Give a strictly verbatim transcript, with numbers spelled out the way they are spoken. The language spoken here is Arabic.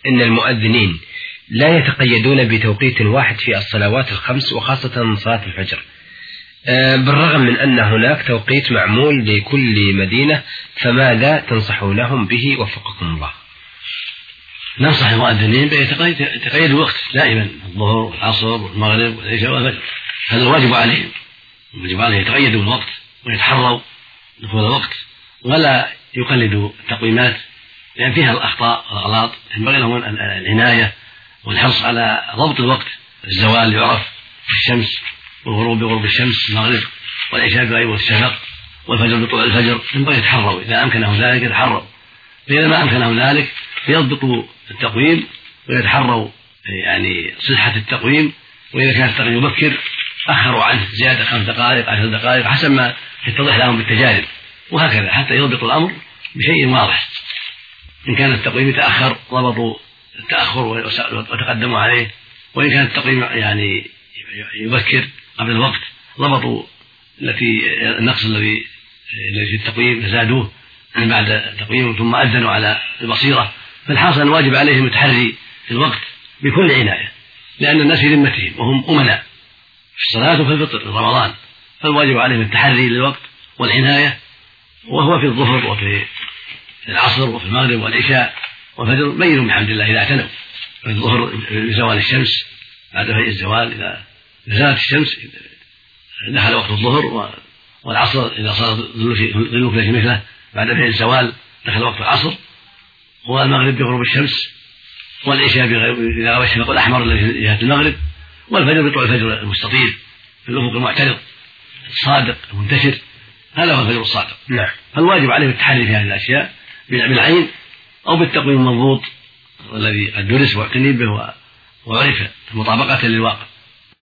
إن المؤذنين لا يتقيدون بتوقيت واحد في الصلوات الخمس وخاصة صلاة الفجر، بالرغم من أن هناك توقيت معمول لكل مدينة، فماذا تنصحونهم به وفقكم الله؟ ننصح المؤذنين بتقييد الوقت دائما، الظهر والعصر والمغرب والعشاء والفجر، هذا الواجب عليهم، الواجب عليهم يتقيدوا بالوقت ويتحروا دخول الوقت ولا يقلدوا التقويمات، لأن فيها الأخطاء والأغلاط. ينبغي لهم العناية والحرص على ضبط الوقت. الزوال يعرف بالشمس، والغروب بغروب الشمس، المغرب والعشاء بغيب الشفق، والفجر بطلوع الفجر. ينبغي يتحروا إذا أمكنه ذلك يتحروا، فإذا ما أمكنه ذلك يضبطوا التقويم ويتحروا يعني صحة التقويم، وإذا كان التقويم مبكر أخروا عنه زيادة خمس دقائق عشر دقائق حسب ما يتضح لهم بالتجارب، وهكذا حتى يضبط الأمر بشيء واضح. إن كان التقويم يتأخر ضبطوا التأخر وتقدموا عليه، وإن كان التقويم يعني يبكر قبل الوقت ضبطوا التي النقص الذي في التقويم زادوه من بعد التقويم ثم أذنوا على البصيرة. فالحاصل الواجب عليهم التحري في الوقت بكل عناية، لأن الناس في ذمتهم وهم أمناء في الصلاة وفي الفطر في رمضان، فالواجب عليهم التحري للوقت والعناية، وهو في الظهر وفي العصر وفي المغرب والعشاء والفجر بينهم بحمد الله إذا اعتنوا. في الظهر بزوال الشمس بعد فجر الزوال، إذا زالت الشمس دخل وقت الظهر، والعصر إذا صار ظل مثله بعد فجر الزوال دخل وقت العصر، والمغرب بغروب الشمس، والعشاء إذا غاب الشفق الأحمر الذي في جهة المغرب، والفجر بطلوع الفجر المستطيل في الأفق المعترض الصادق المنتشر، هذا هو الفجر الصادق. نعم. فالواجب عليه التحري في هذه الأشياء بالعين أو بالتقويم المضبوط الذي قد درس واعتني به وعرف مطابقة للواقع.